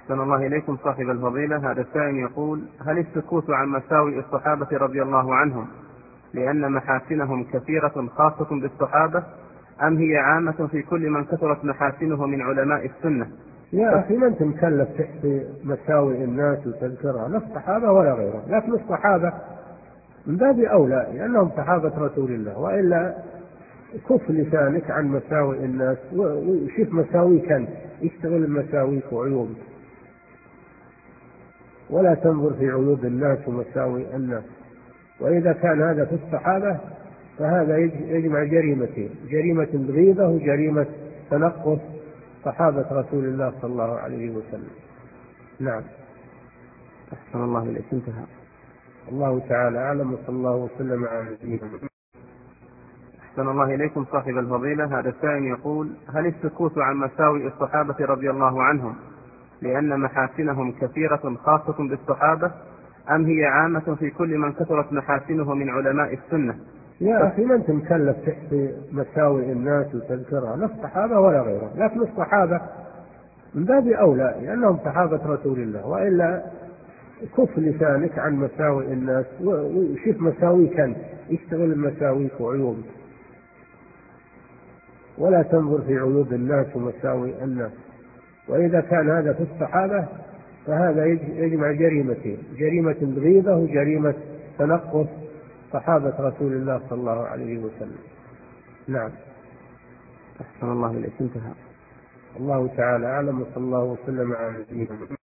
أحسن الله إليكم صاحب الفضيلة. هذا السائل يقول: هل السكوت عن مساوئ الصحابة رضي الله عنهم لأن محاسنهم كثيرة خاصة بالصحابة، أم هي عامة في كل من كثرت محاسنه من علماء السنة؟ يا أخي ما أنت مكلف تحصي مساوئ الناس وتذكرها، لا الصحابة ولا غيرهم، لكن الصحابة من باب أولى لأنهم صحابة رسول الله، وإلا كف لسانك عن مساوئ الناس وشوف مساويك أنت، اشتغل بمساويك وعيوبك، ولا تنظر في عيوب الناس ومساوئ الناس. وإذا كان هذا في الصحابة فهذا يجمع جريمتين: جريمة الغيبة وجريمة تنقص صحابة رسول الله صلى الله عليه وسلم. نعم. أحسن الله إليك. انتهى. الله تعالى أعلم، وصلى الله وسلم على نبينا محمد. أحسن الله إليكم صاحب الفضيلة. هذا السائل يقول: هل السكوت عن مساوئ الصحابة رضي الله عنهم لأن محاسنهم كثيرة خاصة بالصحابة، أم هي عامة في كل من كثرت محاسنه من علماء السنة؟ يا أخي ما أنت مكلف تحصي مساوئ الناس وتذكرها، لا الصحابة ولا غيرهم، لكن الصحابة من باب أولى لأنهم صحابة رسول الله، وإلا كف لسانك عن مساوئ الناس وشوف مساويك أنت، اشتغل بمساويك وعيوبك، ولا تنظر في عيوب الناس ومساوئ الناس. وإذا كان هذا في الصحابة فهذا يجمع جريمتين: جريمة الغيبة وجريمة تنقص صحابة رسول الله صلى الله عليه وسلم. نعم. أحسن الله إليك. انتهى. الله تعالى أعلم، وصلى الله وسلم على نبينا محمد.